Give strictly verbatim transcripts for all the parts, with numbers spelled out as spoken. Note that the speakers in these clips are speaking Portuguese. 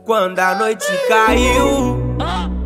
Quando a noite caiu,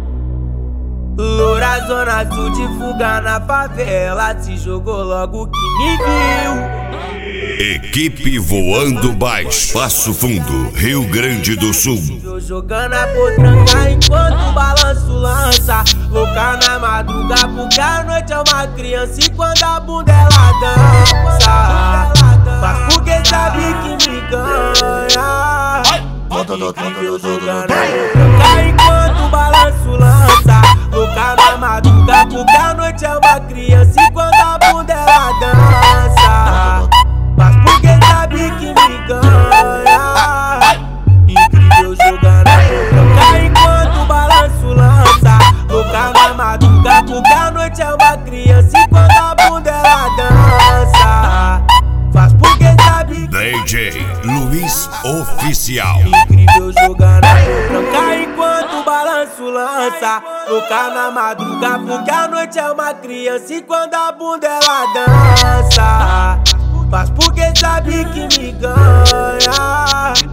loura zona sul de fuga na favela, se jogou logo que me viu. Equipe Voando Baixo, Passo Fundo, Rio Grande do Sul. Eu jogando a potranca enquanto o balanço lança. Louca na madruga porque a noite é uma criança e quando a bunda ela dança. Mas porque sabe que me ganha. Eu jogando a potranca enquanto o balanço lança. Louca na madruga porque a noite é uma criança e quando a bunda ela dança. Mas porque sabe que me ganha. Incrível jogando a potranca enquanto o balanço lança. Louca na madruga porque a noite é uma criança e quando a bunda ela dança. Faz porque sabe que D J Luiz Oficial. incrível jogando a potranca enquanto o balanço lança. Louca na madruga porque a noite é uma criança e quando a bunda ela dança. Mas porque sabe que me ganha.